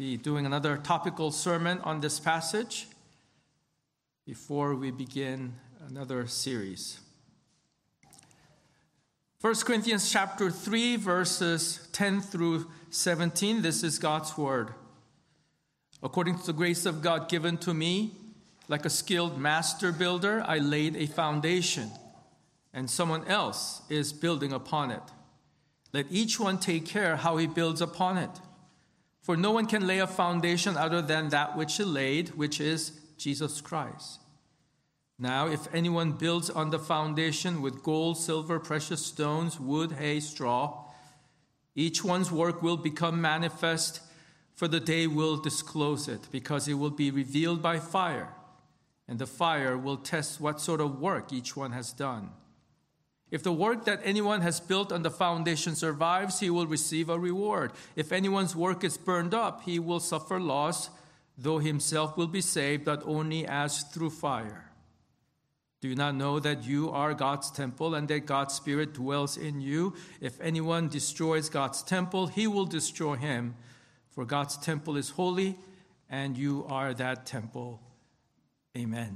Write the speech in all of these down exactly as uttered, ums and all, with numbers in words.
be doing another topical sermon on this passage before we begin another series. First Corinthians chapter three, verses ten through seventeen. This is God's word. According to the grace of God given to me, like a skilled master builder, I laid a foundation, and someone else is building upon it. Let each one take care how he builds upon it. For no one can lay a foundation other than that which he laid, which is Jesus Christ. Now, if anyone builds on the foundation with gold, silver, precious stones, wood, hay, straw, each one's work will become manifest, for the day will disclose it, because it will be revealed by fire, and the fire will test what sort of work each one has done. If the work that anyone has built on the foundation survives, he will receive a reward. If anyone's work is burned up, he will suffer loss, though himself will be saved, but only as through fire. Do you not know that you are God's temple and that God's Spirit dwells in you? If anyone destroys God's temple, he will destroy him. For God's temple is holy, and you are that temple. Amen.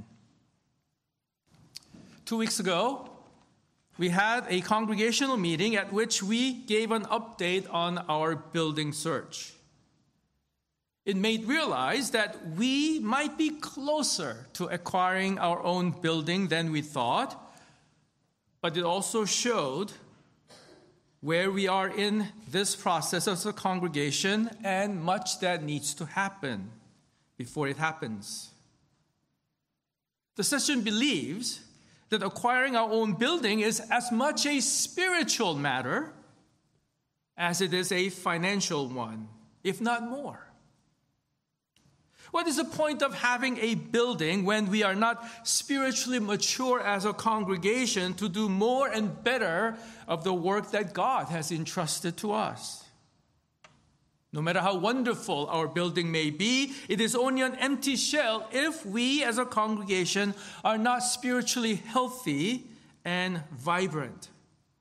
Two weeks ago, we had a congregational meeting at which we gave an update on our building search. It made realize that we might be closer to acquiring our own building than we thought, but it also showed where we are in this process as a congregation and much that needs to happen before it happens. The session believes that acquiring our own building is as much a spiritual matter as it is a financial one, if not more. What is the point of having a building when we are not spiritually mature as a congregation to do more and better of the work that God has entrusted to us? No matter how wonderful our building may be, it is only an empty shell if we as a congregation are not spiritually healthy and vibrant.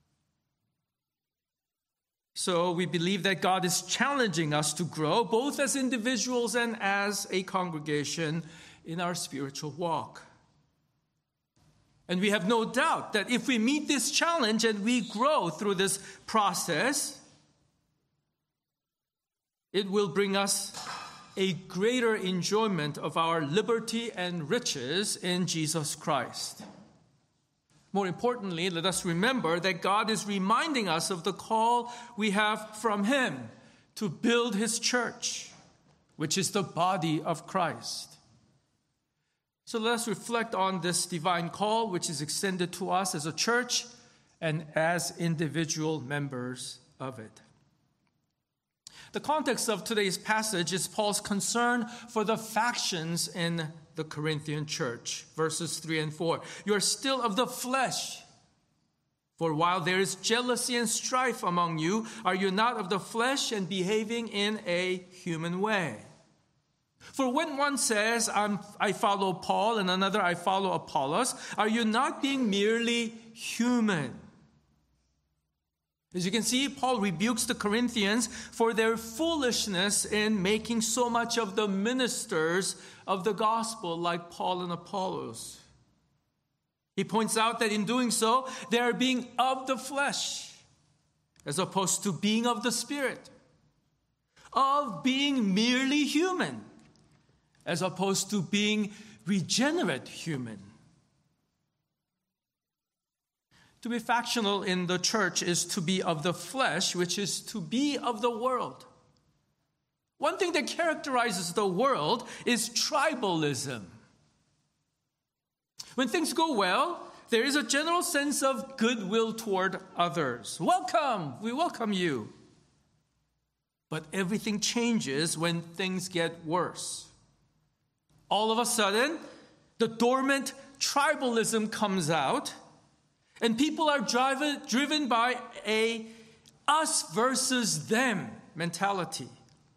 So we believe that God is challenging us to grow, both as individuals and as a congregation, in our spiritual walk. And we have no doubt that if we meet this challenge and we grow through this process, it will bring us a greater enjoyment of our liberty and riches in Jesus Christ. More importantly, let us remember that God is reminding us of the call we have from Him to build His church, which is the body of Christ. So let us reflect on this divine call, which is extended to us as a church and as individual members of it. The context of today's passage is Paul's concern for the factions in the Corinthian church. Verses three and four. You are still of the flesh. For while there is jealousy and strife among you, are you not of the flesh and behaving in a human way? For when one says, I'm, I follow Paul, and another, I follow Apollos, are you not being merely human? As you can see, Paul rebukes the Corinthians for their foolishness in making so much of the ministers of the gospel like Paul and Apollos. He points out that in doing so, they are being of the flesh as opposed to being of the Spirit, of being merely human as opposed to being regenerate human. To be factional in the church is to be of the flesh, which is to be of the world. One thing that characterizes the world is tribalism. When things go well, there is a general sense of goodwill toward others. Welcome, we welcome you. But everything changes when things get worse. All of a sudden, the dormant tribalism comes out, and people are driven, driven by a us versus them mentality.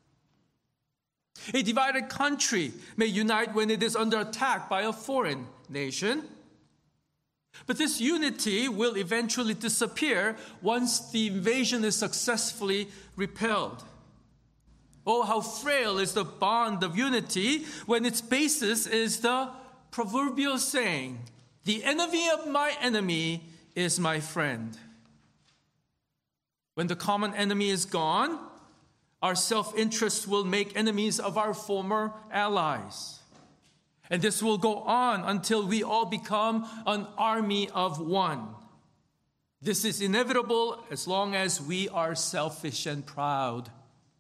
A divided country may unite when it is under attack by a foreign nation. But this unity will eventually disappear once the invasion is successfully repelled. Oh, how frail is the bond of unity when its basis is the proverbial saying, "The enemy of my enemy is my friend." When the common enemy is gone, our self-interest will make enemies of our former allies. And this will go on until we all become an army of one. This is inevitable as long as we are selfish and proud.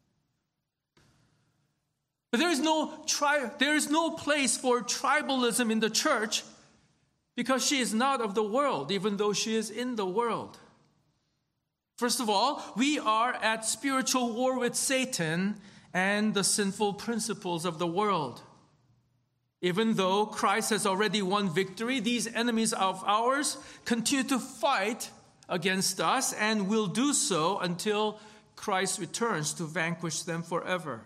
But there is no tri- there is no place for tribalism in the church because she is not of the world, even though she is in the world. First of all, we are at spiritual war with Satan and the sinful principles of the world. Even though Christ has already won victory, these enemies of ours continue to fight against us and will do so until Christ returns to vanquish them forever.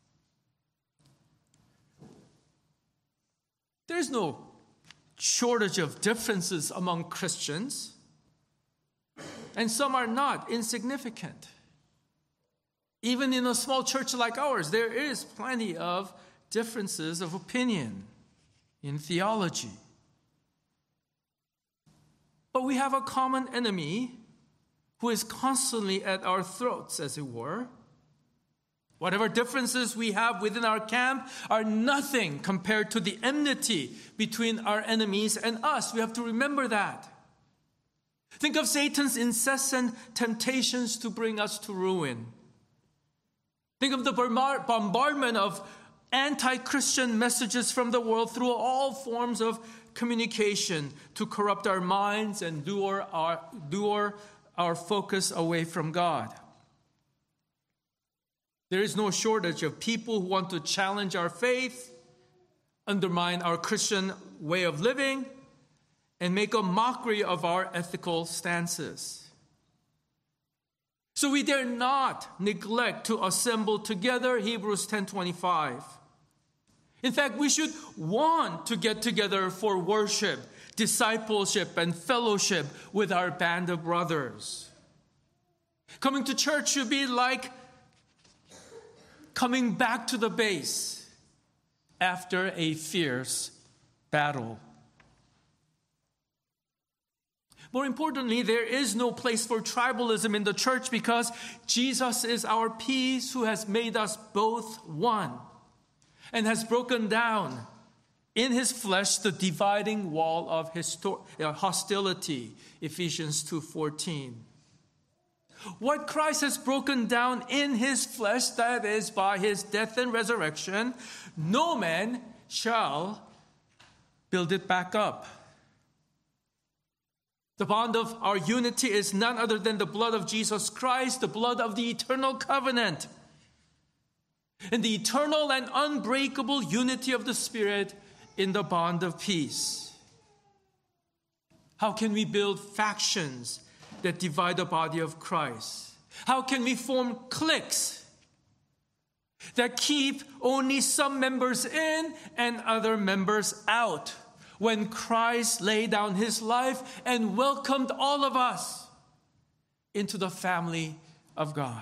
There's no shortage of differences among Christians, and some are not insignificant. Even in a small church like ours, there is plenty of differences of opinion in theology. But we have a common enemy who is constantly at our throats, as it were. Whatever differences we have within our camp are nothing compared to the enmity between our enemies and us. We have to remember that. Think of Satan's incessant temptations to bring us to ruin. Think of the bombardment of anti-Christian messages from the world through all forms of communication to corrupt our minds and lure our, lure our focus away from God. There is no shortage of people who want to challenge our faith, undermine our Christian way of living, and make a mockery of our ethical stances. So we dare not neglect to assemble together, Hebrews ten twenty-five. In fact, we should want to get together for worship, discipleship, and fellowship with our band of brothers. Coming to church should be like coming back to the base after a fierce battle. More importantly, there is no place for tribalism in the church because Jesus is our peace who has made us both one and has broken down in his flesh the dividing wall of histor- hostility, Ephesians two fourteen. What Christ has broken down in his flesh, that is by his death and resurrection, no man shall build it back up. The bond of our unity is none other than the blood of Jesus Christ, the blood of the eternal covenant. And the eternal and unbreakable unity of the Spirit in the bond of peace. How can we build factions that divide the body of Christ? How can we form cliques that keep only some members in and other members out when Christ laid down his life and welcomed all of us into the family of God?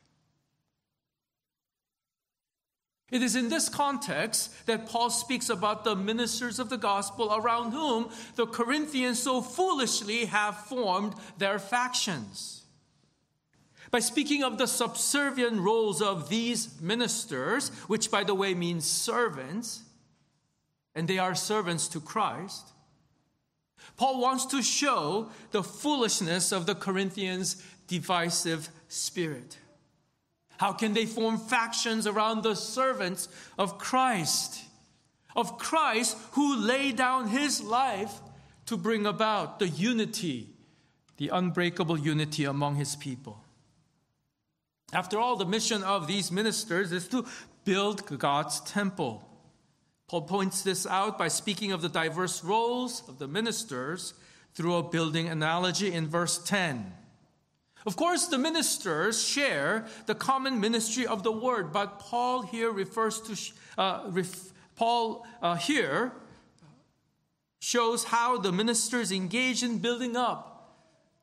It is in this context that Paul speaks about the ministers of the gospel around whom the Corinthians so foolishly have formed their factions. By speaking of the subservient roles of these ministers, which by the way means servants, and they are servants to Christ, Paul wants to show the foolishness of the Corinthians' divisive spirit. How can they form factions around the servants of Christ? Of Christ who laid down his life to bring about the unity, the unbreakable unity among his people. After all, the mission of these ministers is to build God's temple. Paul points this out by speaking of the diverse roles of the ministers through a building analogy in verse ten. Of course, the ministers share the common ministry of the word, but Paul here refers to uh, ref, Paul uh, here shows how the ministers engage in building up the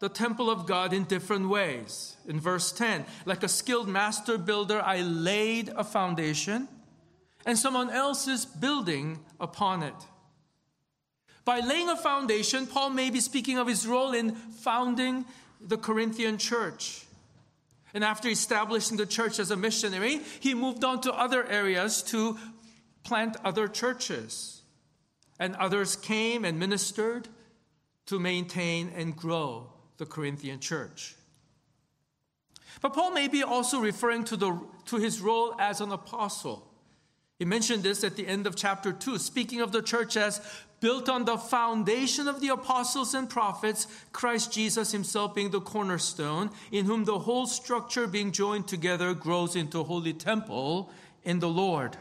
the temple of God in different ways. In verse ten, like a skilled master builder, I laid a foundation, and someone else is building upon it. By laying a foundation, Paul may be speaking of his role in founding the Corinthian church. And after establishing the church as a missionary, he moved on to other areas to plant other churches. And others came and ministered to maintain and grow the Corinthian church. But Paul may be also referring to, the, to his role as an apostle. He mentioned this at the end of chapter two, speaking of the church as built on the foundation of the apostles and prophets, Christ Jesus himself being the cornerstone, in whom the whole structure being joined together grows into a holy temple in the Lord.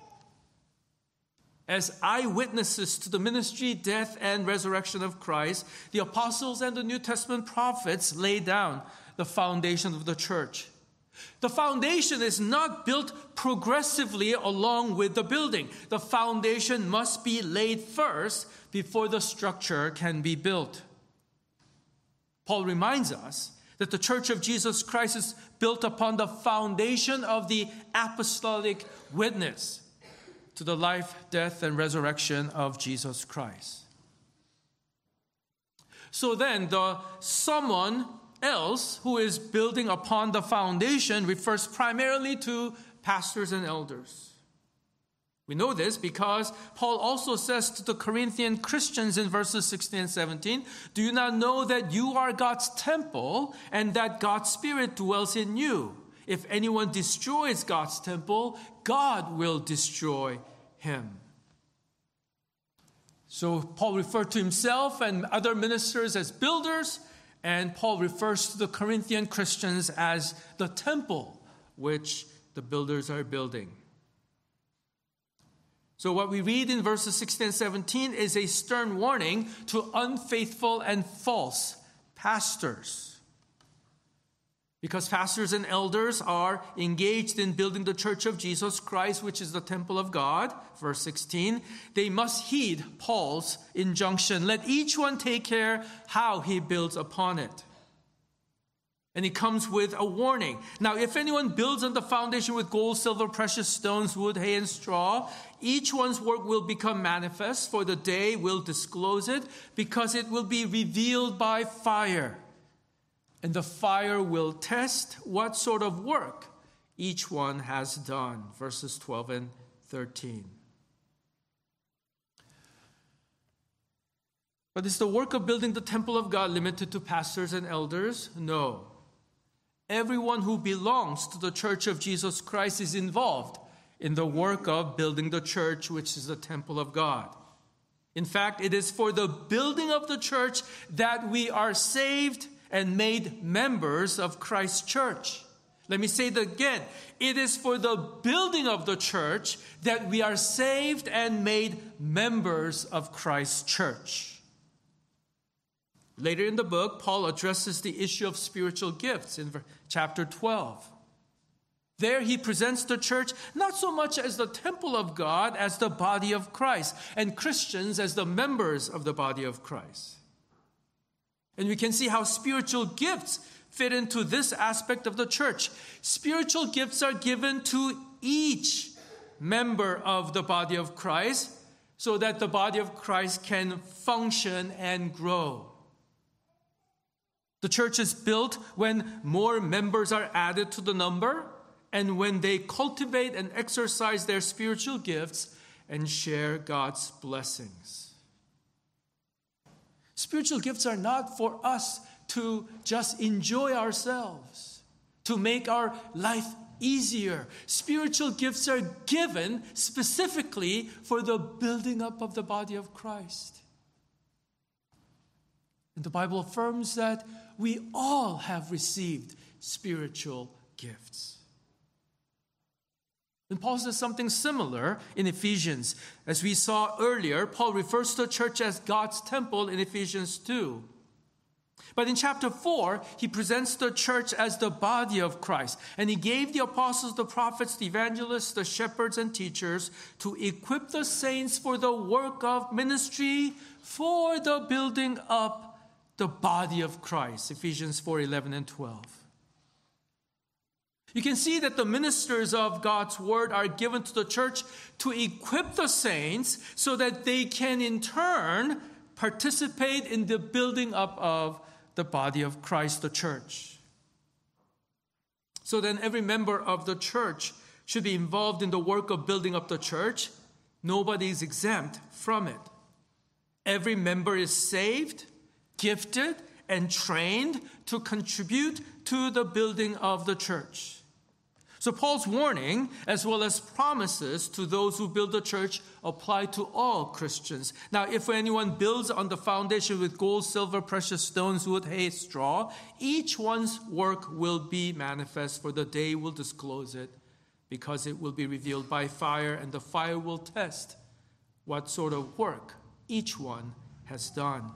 As eyewitnesses to the ministry, death, and resurrection of Christ, the apostles and the New Testament prophets lay down the foundation of the church. The foundation is not built progressively along with the building. The foundation must be laid first before the structure can be built. Paul reminds us that the church of Jesus Christ is built upon the foundation of the apostolic witness to the life, death, and resurrection of Jesus Christ. So then, the someone else who is building upon the foundation refers primarily to pastors and elders. We know this because Paul also says to the Corinthian Christians in verses sixteen and seventeen, do you not know that you are God's temple and that God's Spirit dwells in you? If anyone destroys God's temple, God will destroy him. So Paul referred to himself and other ministers as builders, and Paul refers to the Corinthian Christians as the temple which the builders are building. So what we read in verses sixteen and seventeen is a stern warning to unfaithful and false pastors. Because pastors and elders are engaged in building the church of Jesus Christ, which is the temple of God, verse sixteen, they must heed Paul's injunction. Let each one take care how he builds upon it. And he comes with a warning. Now, if anyone builds on the foundation with gold, silver, precious stones, wood, hay, and straw, each one's work will become manifest, for the day will disclose it, because it will be revealed by fire. And the fire will test what sort of work each one has done. Verses twelve and thirteen. But is the work of building the temple of God limited to pastors and elders? No. Everyone who belongs to the church of Jesus Christ is involved in the work of building the church, which is the temple of God. In fact, it is for the building of the church that we are saved and made members of Christ's church. Let me say that again. It is for the building of the church that we are saved and made members of Christ's church. Later in the book, Paul addresses the issue of spiritual gifts in chapter twelve. There he presents the church not so much as the temple of God as the body of Christ, and Christians as the members of the body of Christ. And we can see how spiritual gifts fit into this aspect of the church. Spiritual gifts are given to each member of the body of Christ so that the body of Christ can function and grow. The church is built when more members are added to the number and when they cultivate and exercise their spiritual gifts and share God's blessings. Spiritual gifts are not for us to just enjoy ourselves, to make our life easier. Spiritual gifts are given specifically for the building up of the body of Christ. And the Bible affirms that we all have received spiritual gifts. And Paul says something similar in Ephesians. As we saw earlier, Paul refers to the church as God's temple in Ephesians two. But in chapter four, he presents the church as the body of Christ. And he gave the apostles, the prophets, the evangelists, the shepherds, and teachers to equip the saints for the work of ministry, for the building up the body of Christ, Ephesians four, eleven and twelve. You can see that the ministers of God's word are given to the church to equip the saints so that they can in turn participate in the building up of the body of Christ, the church. So then every member of the church should be involved in the work of building up the church. Nobody is exempt from it. Every member is saved, gifted, and trained to contribute to the building of the church. So Paul's warning, as well as promises to those who build the church, apply to all Christians. Now, if anyone builds on the foundation with gold, silver, precious stones, wood, hay, straw, each one's work will be manifest, for the day will disclose it, because it will be revealed by fire, and the fire will test what sort of work each one has done.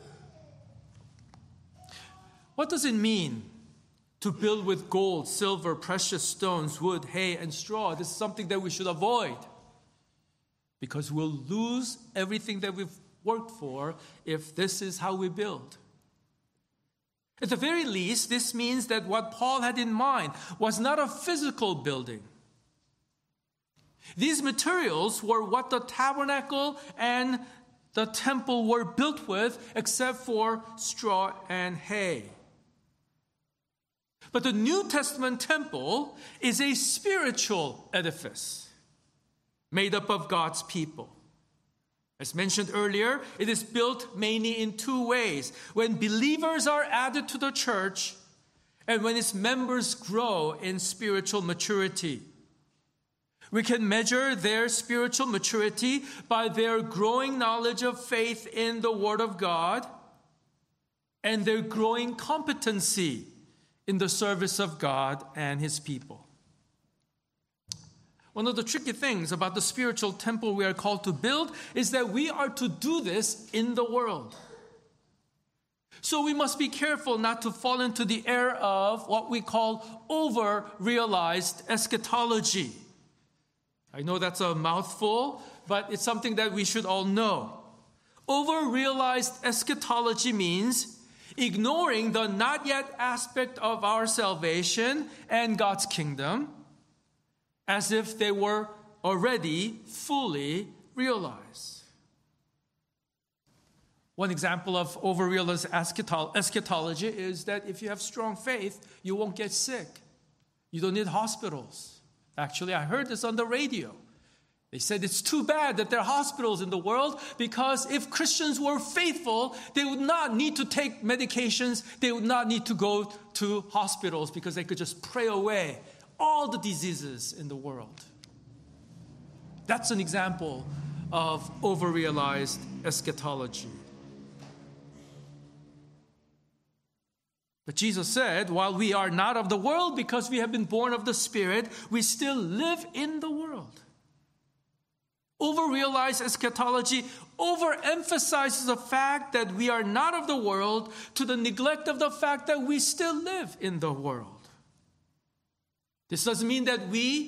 What does it mean to build with gold, silver, precious stones, wood, hay, and straw? This is something that we should avoid, because we'll lose everything that we've worked for if this is how we build. At the very least, this means that what Paul had in mind was not a physical building. These materials were what the tabernacle and the temple were built with, except for straw and hay. But the New Testament temple is a spiritual edifice made up of God's people. As mentioned earlier, it is built mainly in two ways: when believers are added to the church and when its members grow in spiritual maturity. We can measure their spiritual maturity by their growing knowledge of faith in the Word of God and their growing competency in the service of God and His people. One of the tricky things about the spiritual temple we are called to build is that we are to do this in the world. So we must be careful not to fall into the error of what we call over-realized eschatology. I know that's a mouthful, but it's something that we should all know. Over-realized eschatology means ignoring the not yet aspect of our salvation and God's kingdom as if they were already fully realized. One example of over-realized eschatology is that if you have strong faith, you won't get sick. You don't need hospitals. Actually, I heard this on the radio. They said it's too bad that there are hospitals in the world, because if Christians were faithful, they would not need to take medications. They would not need to go to hospitals, because they could just pray away all the diseases in the world. That's an example of over-realized eschatology. But Jesus said, while we are not of the world because we have been born of the Spirit, we still live in the world. Over-realized eschatology overemphasizes the fact that we are not of the world to the neglect of the fact that we still live in the world. This doesn't mean that we,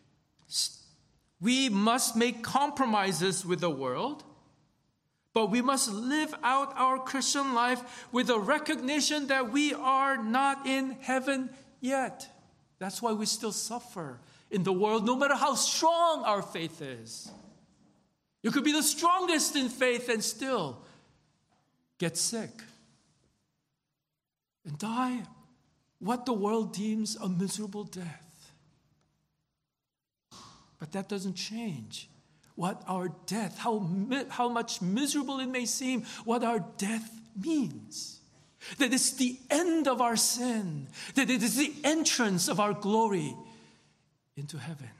we must make compromises with the world, but we must live out our Christian life with a recognition that we are not in heaven yet. That's why we still suffer in the world, no matter how strong our faith is. You could be the strongest in faith and still get sick and die what the world deems a miserable death. But that doesn't change what our death, how, how much miserable it may seem, what our death means. That it's the end of our sin. That it is the entrance of our glory into heaven.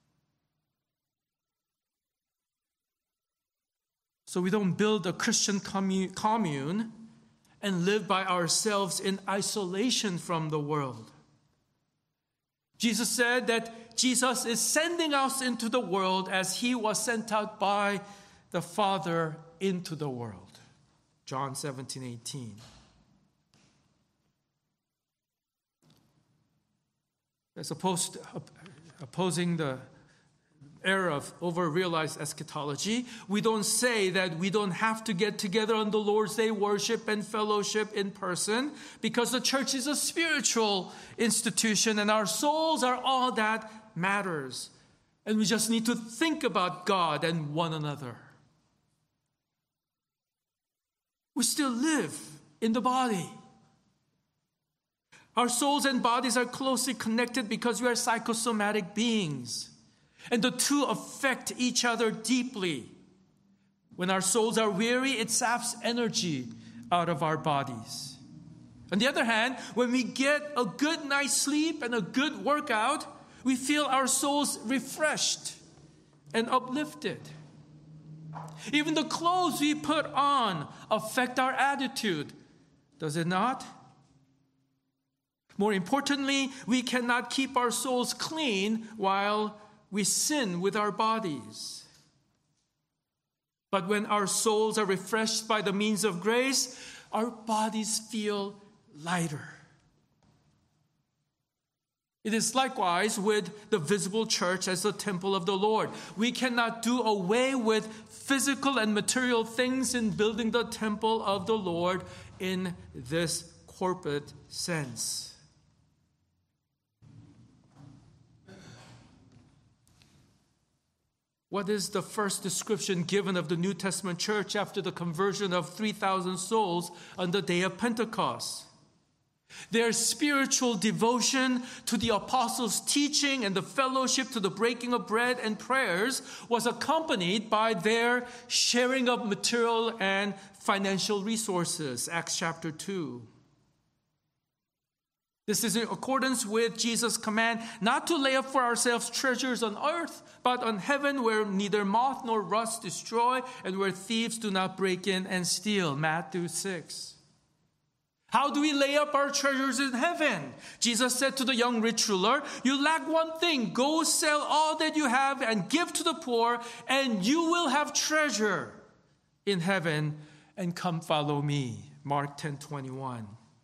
So we don't build a Christian commu- commune and live by ourselves in isolation from the world. Jesus said that Jesus is sending us into the world as He was sent out by the Father into the world. John seventeen eighteen. As opposed to, opposing the era of over-realized eschatology, we don't say that we don't have to get together on the Lord's Day worship and fellowship in person, because the church is a spiritual institution and our souls are all that matters. And we just need to think about God and one another. We still live in the body. Our souls and bodies are closely connected because we are psychosomatic beings. And the two affect each other deeply. When our souls are weary, it saps energy out of our bodies. On the other hand, when we get a good night's sleep and a good workout, we feel our souls refreshed and uplifted. Even the clothes we put on affect our attitude, does it not? More importantly, we cannot keep our souls clean while we sin with our bodies. But when our souls are refreshed by the means of grace, our bodies feel lighter. It is likewise with the visible church as the temple of the Lord. We cannot do away with physical and material things in building the temple of the Lord in this corporate sense. What is the first description given of the New Testament church after the conversion of three thousand souls on the day of Pentecost? Their spiritual devotion to the apostles' teaching and the fellowship to the breaking of bread and prayers was accompanied by their sharing of material and financial resources, Acts chapter two. This is in accordance with Jesus' command not to lay up for ourselves treasures on earth, but on heaven, where neither moth nor rust destroy and where thieves do not break in and steal, Matthew six. How do we lay up our treasures in heaven? Jesus said to the young rich ruler, "You lack one thing. Go sell all that you have and give to the poor, and you will have treasure in heaven, and come follow me." Mark ten twenty-one.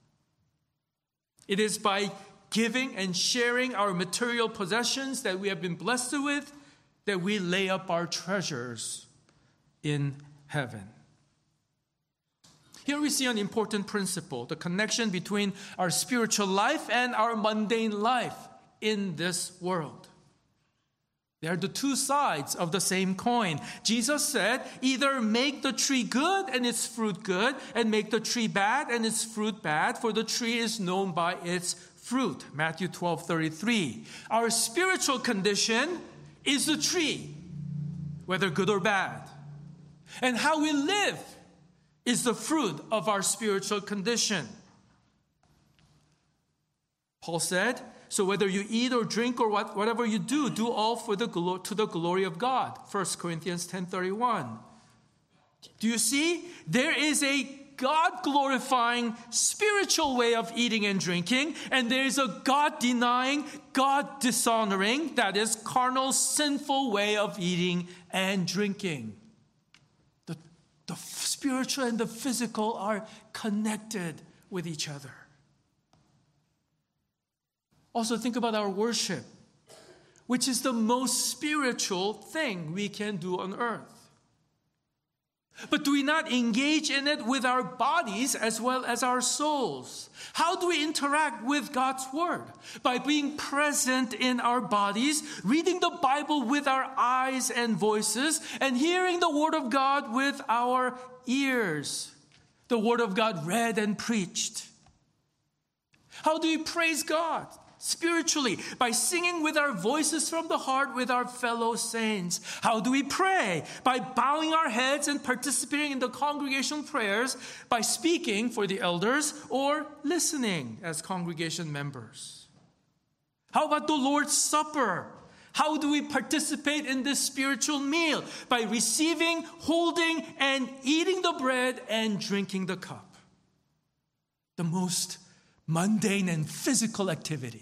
It is by giving and sharing our material possessions that we have been blessed with that we lay up our treasures in heaven. Here we see an important principle, the connection between our spiritual life and our mundane life in this world. They are the two sides of the same coin. Jesus said, either make the tree good and its fruit good, and make the tree bad and its fruit bad, for the tree is known by its fruit. Matthew twelve thirty-three. Our spiritual condition is the tree, whether good or bad. And how we live is the fruit of our spiritual condition. Paul said, so whether you eat or drink or what, whatever you do, do all for the glo- to the glory of God. First Corinthians ten thirty-one. Do you see? There is a God-glorifying spiritual way of eating and drinking, and there is a God-denying, God-dishonoring, that is, carnal, sinful way of eating and drinking. The, the spiritual and the physical are connected with each other. Also, think about our worship, which is the most spiritual thing we can do on earth. But do we not engage in it with our bodies as well as our souls? How do we interact with God's Word? By being present in our bodies, reading the Bible with our eyes and voices, and hearing the Word of God with our ears. The Word of God read and preached. How do we praise God? Spiritually, by singing with our voices from the heart with our fellow saints. How do we pray? By bowing our heads and participating in the congregational prayers, by speaking for the elders or listening as congregation members. How about the Lord's Supper? How do we participate in this spiritual meal? By receiving, holding, and eating the bread and drinking the cup. The most mundane and physical activity.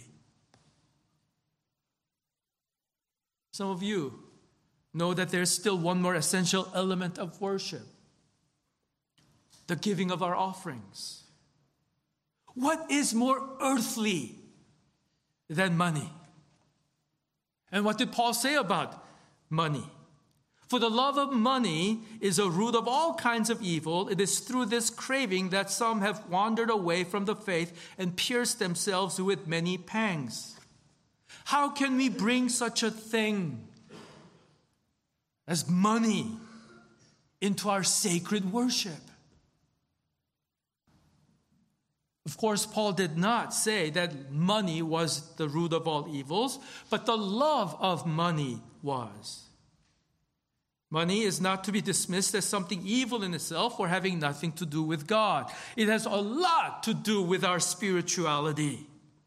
Some of you know that there's still one more essential element of worship: the giving of our offerings. What is more earthly than money? And what did Paul say about money. For the love of money is a root of all kinds of evil. It is through this craving that some have wandered away from the faith and pierced themselves with many pangs. How can we bring such a thing as money into our sacred worship? Of course, Paul did not say that money was the root of all evils, but the love of money was. Money is not to be dismissed as something evil in itself or having nothing to do with God. It has a lot to do with our spirituality.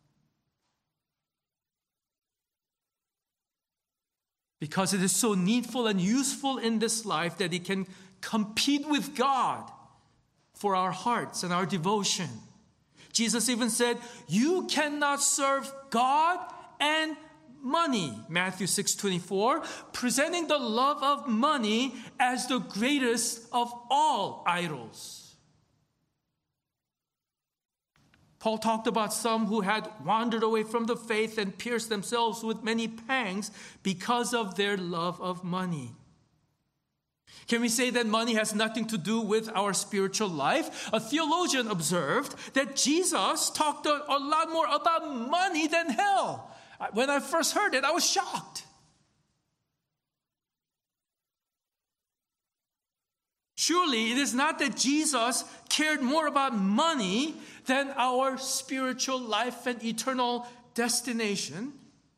Because it is so needful and useful in this life that it can compete with God for our hearts and our devotion. Jesus even said, you cannot serve God and money. Matthew six twenty-four, presenting the love of money as the greatest of all idols. Paul talked about some who had wandered away from the faith and pierced themselves with many pangs because of their love of money. Can we say that money has nothing to do with our spiritual life? A theologian observed that Jesus talked a, a lot more about money than hell. When I first heard it, I was shocked. Surely it is not that Jesus cared more about money than our spiritual life and eternal destination.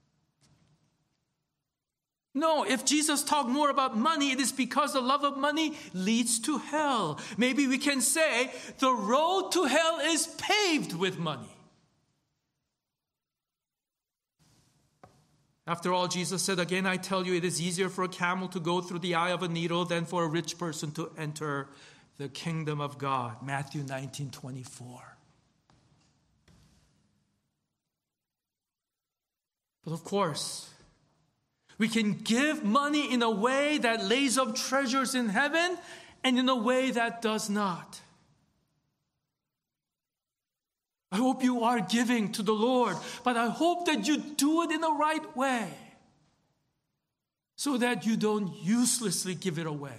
No, if Jesus talked more about money, it is because the love of money leads to hell. Maybe we can say the road to hell is paved with money. After all, Jesus said, again, I tell you, it is easier for a camel to go through the eye of a needle than for a rich person to enter the kingdom of God. Matthew nineteen twenty-four. But of course, we can give money in a way that lays up treasures in heaven and in a way that does not. I hope you are giving to the Lord, but I hope that you do it in the right way so that you don't uselessly give it away.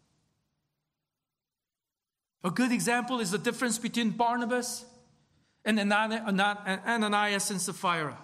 A good example is the difference between Barnabas and Ananias and Sapphira.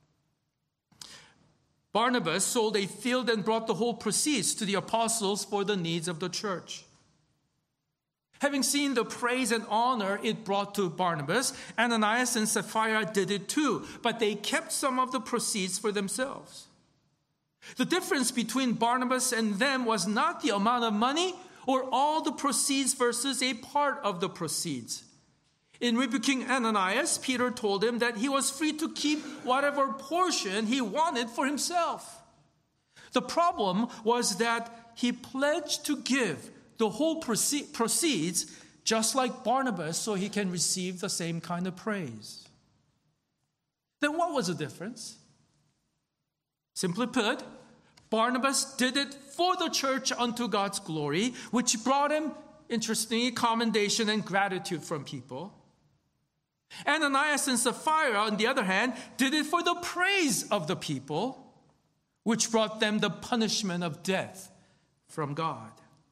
Barnabas sold a field and brought the whole proceeds to the apostles for the needs of the church. Having seen the praise and honor it brought to Barnabas, Ananias and Sapphira did it too, but they kept some of the proceeds for themselves. The difference between Barnabas and them was not the amount of money or all the proceeds versus a part of the proceeds. In rebuking Ananias, Peter told him that he was free to keep whatever portion he wanted for himself. The problem was that he pledged to give the whole proceeds, just like Barnabas, so he can receive the same kind of praise. Then what was the difference? Simply put, Barnabas did it for the church unto God's glory, which brought him, interestingly, commendation and gratitude from people. Ananias and Sapphira, on the other hand, did it for the praise of the people, which brought them the punishment of death from God.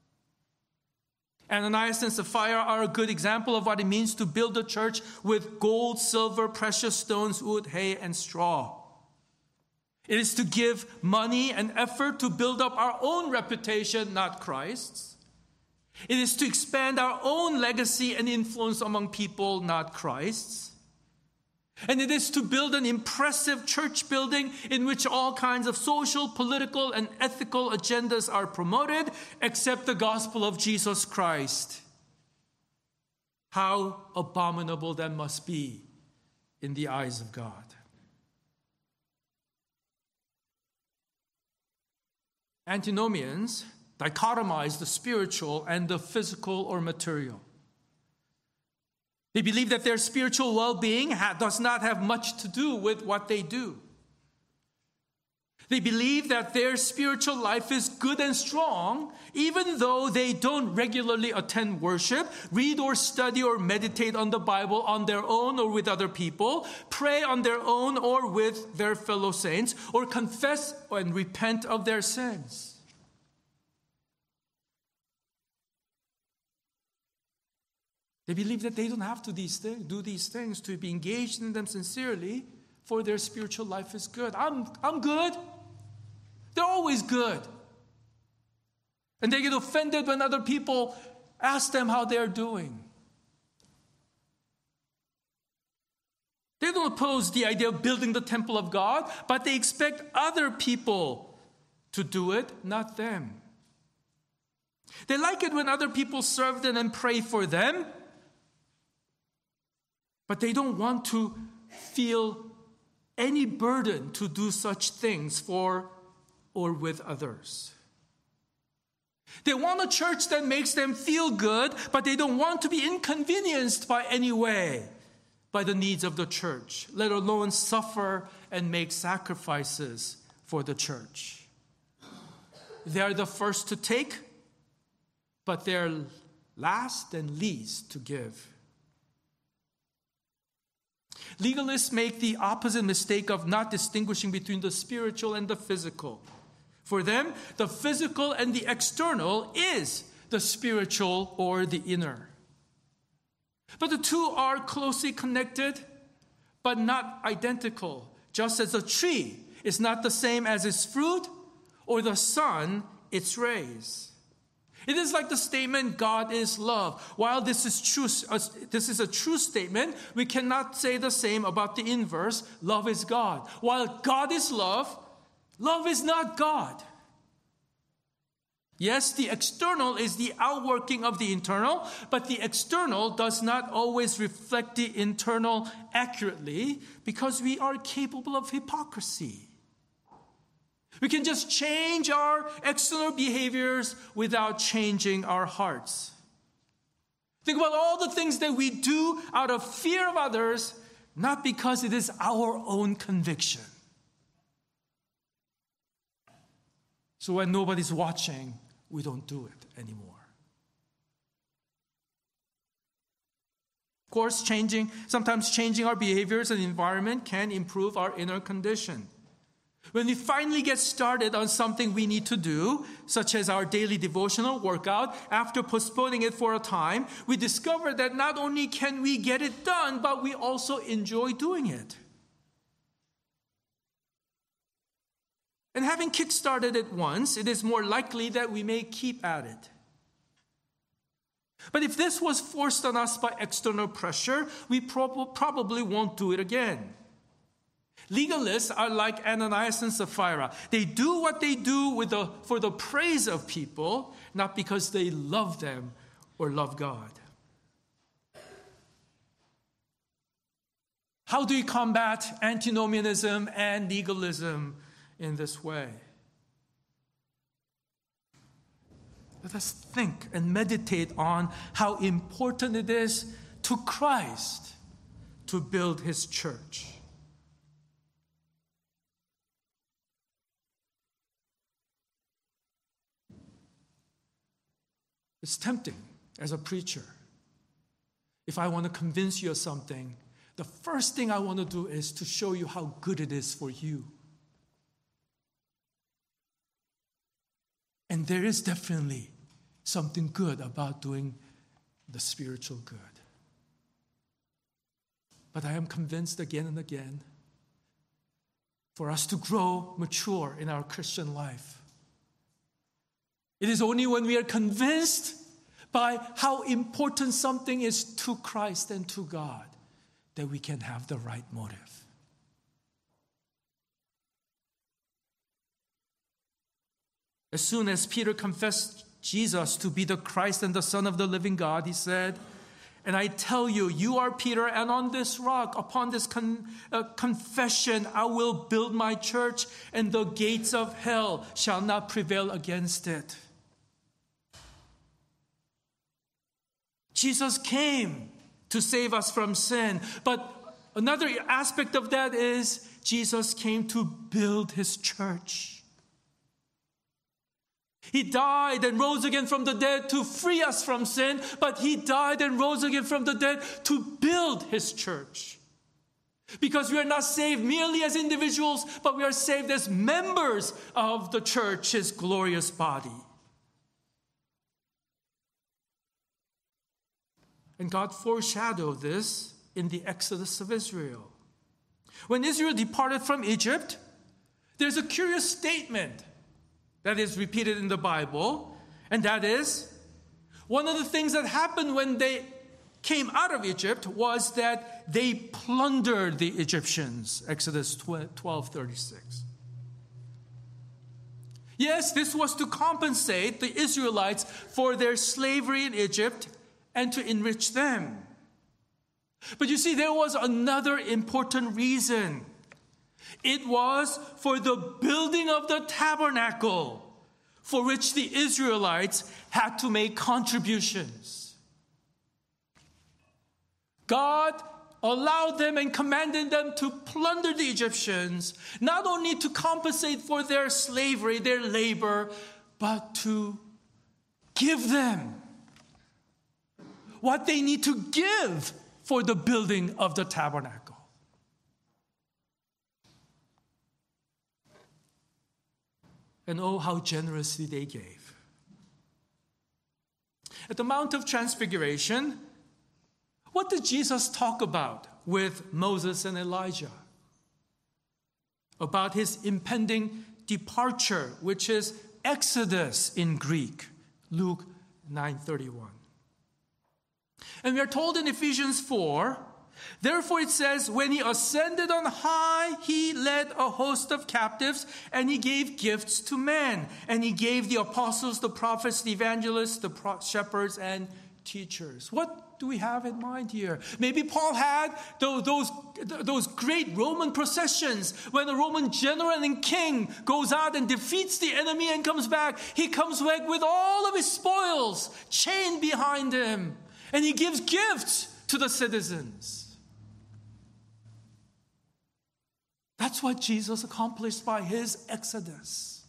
Ananias and Sapphira are a good example of what it means to build a church with gold, silver, precious stones, wood, hay, and straw. It is to give money and effort to build up our own reputation, not Christ's. It is to expand our own legacy and influence among people, not Christ's. And it is to build an impressive church building in which all kinds of social, political, and ethical agendas are promoted, except the gospel of Jesus Christ. How abominable that must be in the eyes of God. Antinomians dichotomize the spiritual and the physical or material. They believe that their spiritual well-being ha- does not have much to do with what they do. They believe that their spiritual life is good and strong, even though they don't regularly attend worship, read or study or meditate on the Bible on their own or with other people, pray on their own or with their fellow saints, or confess and repent of their sins. They believe that they don't have to these things, do these things to be engaged in them sincerely, for their spiritual life is good. I'm, I'm good. They're always good. And they get offended when other people ask them how they're doing. They don't oppose the idea of building the temple of God, but they expect other people to do it, not them. They like it when other people serve them and pray for them, but they don't want to feel any burden to do such things for or with others. They want a church that makes them feel good, but they don't want to be inconvenienced by any way by the needs of the church, let alone suffer and make sacrifices for the church. They are the first to take, but they're last and least to give. Legalists make the opposite mistake of not distinguishing between the spiritual and the physical. For them, the physical and the external is the spiritual or the inner. But the two are closely connected, but not identical. Just as a tree is not the same as its fruit, or the sun its rays. It is like the statement, God is love. While this is true, uh, this is a true statement, we cannot say the same about the inverse, love is God. While God is love, love is not God. Yes, the external is the outworking of the internal, but the external does not always reflect the internal accurately because we are capable of hypocrisy. We can just change our external behaviors without changing our hearts. Think about all the things that we do out of fear of others, not because it is our own conviction. So when nobody's watching, we don't do it anymore. Of course, changing, sometimes changing our behaviors and environment can improve our inner condition. When we finally get started on something we need to do, such as our daily devotional workout, after postponing it for a time, we discover that not only can we get it done, but we also enjoy doing it. And having kick-started it once, it is more likely that we may keep at it. But if this was forced on us by external pressure, we prob- probably won't do it again. Legalists are like Ananias and Sapphira. They do what they do with the, for the praise of people, not because they love them or love God. How do we combat antinomianism and legalism in this way? Let us think and meditate on how important it is to Christ to build his church. It's tempting as a preacher. If I want to convince you of something, the first thing I want to do is to show you how good it is for you. And there is definitely something good about doing the spiritual good. But I am convinced again and again, for us to grow mature in our Christian life, it is only when we are convinced by how important something is to Christ and to God that we can have the right motive. As soon as Peter confessed Jesus to be the Christ and the Son of the living God, he said, "And I tell you, you are Peter, and on this rock, upon this con- uh, confession, I will build my church, and the gates of hell shall not prevail against it." Jesus came to save us from sin. But another aspect of that is Jesus came to build his church. He died and rose again from the dead to free us from sin, but he died and rose again from the dead to build his church. Because we are not saved merely as individuals, but we are saved as members of the church, his glorious body. And God foreshadowed this in the Exodus of Israel. When Israel departed from Egypt, there's a curious statement that is repeated in the Bible, and that is, one of the things that happened when they came out of Egypt was that they plundered the Egyptians, Exodus twelve thirty-six. Yes, this was to compensate the Israelites for their slavery in Egypt and to enrich them. But you see, there was another important reason. It was for the building of the tabernacle, for which the Israelites had to make contributions. God allowed them and commanded them to plunder the Egyptians, not only to compensate for their slavery, their labor, but to give them what they need to give for the building of the tabernacle. And oh, how generously they gave. At the Mount of Transfiguration, what did Jesus talk about with Moses and Elijah? About his impending departure, which is Exodus in Greek, Luke nine thirty-one. And we are told in Ephesians four, therefore it says, when he ascended on high, he led a host of captives, and he gave gifts to men. And he gave the apostles, the prophets, the evangelists, the pro- shepherds, and teachers. What do we have in mind here? Maybe Paul had those, those, those great Roman processions when a Roman general and king goes out and defeats the enemy and comes back. He comes back with all of his spoils chained behind him. And he gives gifts to the citizens. That's what Jesus accomplished by his exodus.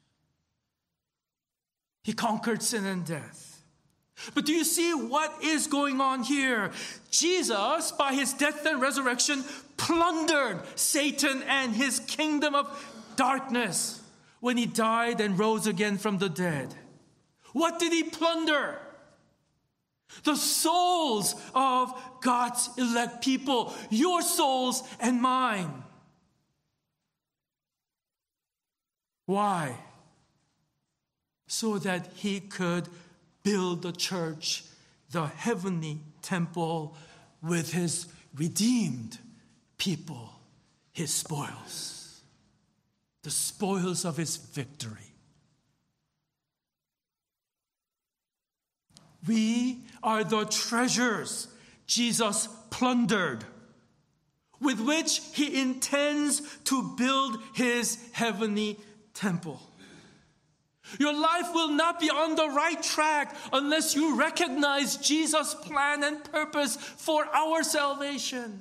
He conquered sin and death. But do you see what is going on here? Jesus, by his death and resurrection, plundered Satan and his kingdom of darkness when he died and rose again from the dead. What did he plunder? The souls of God's elect people, your souls and mine. Why? So that he could build the church, the heavenly temple, with his redeemed people, his spoils, the spoils of his victory. We are the treasures Jesus plundered, with which he intends to build his heavenly temple. Your life will not be on the right track unless you recognize Jesus' plan and purpose for our salvation.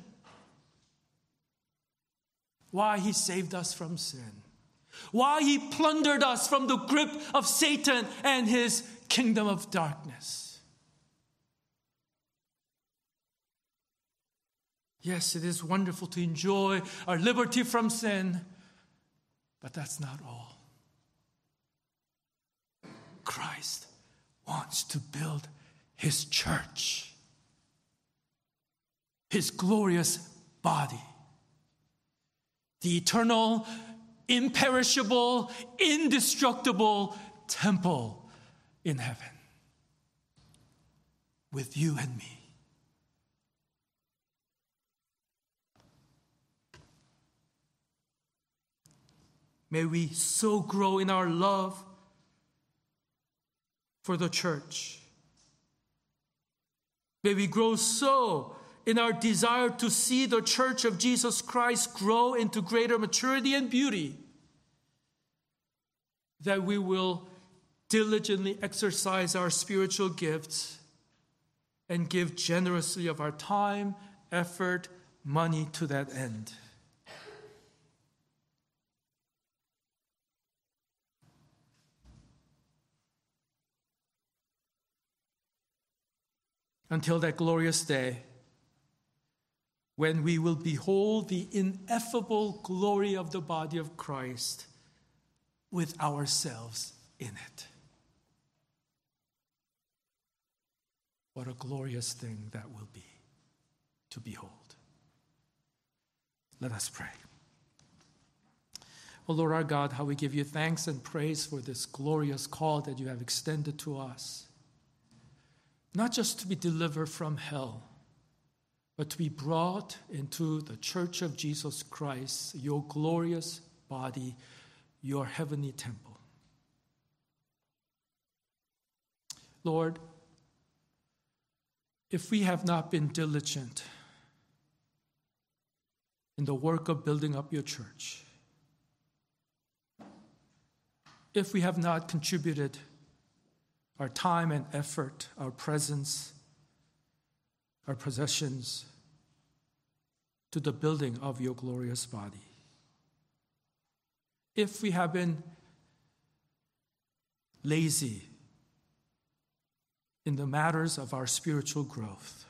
Why he saved us from sin. Why he plundered us from the grip of Satan and his kingdom of darkness. Yes, it is wonderful to enjoy our liberty from sin, but that's not all. Christ wants to build his church, his glorious body, the eternal, imperishable, indestructible temple in heaven with you and me. May we so grow in our love for the church. May we grow so in our desire to see the church of Jesus Christ grow into greater maturity and beauty that we will diligently exercise our spiritual gifts and give generously of our time, effort, money to that end. Until that glorious day when we will behold the ineffable glory of the body of Christ with ourselves in it. What a glorious thing that will be to behold. Let us pray. O Lord our God, how we give you thanks and praise for this glorious call that you have extended to us. Not just to be delivered from hell, but to be brought into the church of Jesus Christ, your glorious body, your heavenly temple. Lord, if we have not been diligent in the work of building up your church, if we have not contributed our time and effort, our presence, our possessions to the building of your glorious body, if we have been lazy in the matters of our spiritual growth,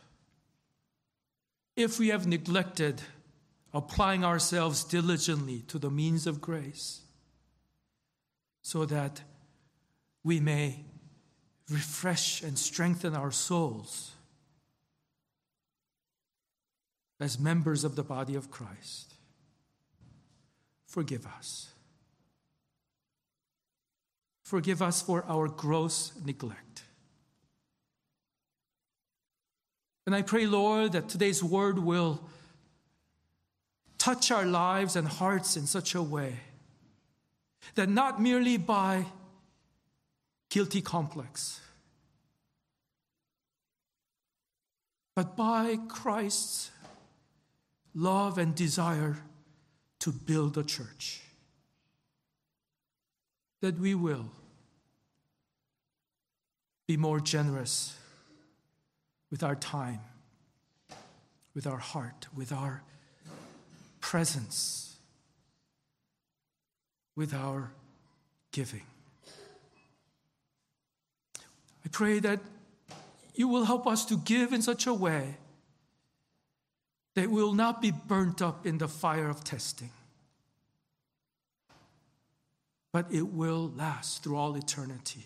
if we have neglected applying ourselves diligently to the means of grace, so that we may refresh and strengthen our souls as members of the body of Christ, forgive us. Forgive us for our gross neglect. And I pray, Lord, that today's word will touch our lives and hearts in such a way that not merely by guilty complex, but by Christ's love and desire to build a church, that we will be more generous with our time, with our heart, with our presence, with our giving. I pray that you will help us to give in such a way that we will not be burnt up in the fire of testing, but it will last through all eternity,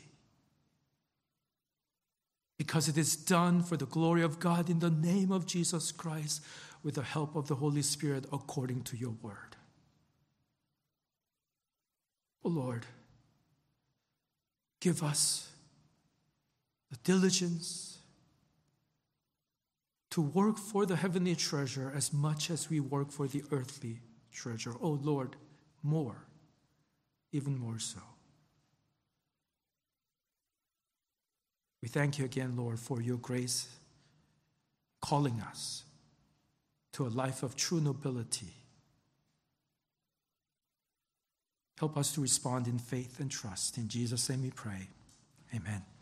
because it is done for the glory of God in the name of Jesus Christ with the help of the Holy Spirit according to your word. Oh Lord, give us the diligence to work for the heavenly treasure as much as we work for the earthly treasure. Oh Lord, more, even more so. We thank you again, Lord, for your grace calling us to a life of true nobility. Help us to respond in faith and trust. In Jesus' name we pray. Amen.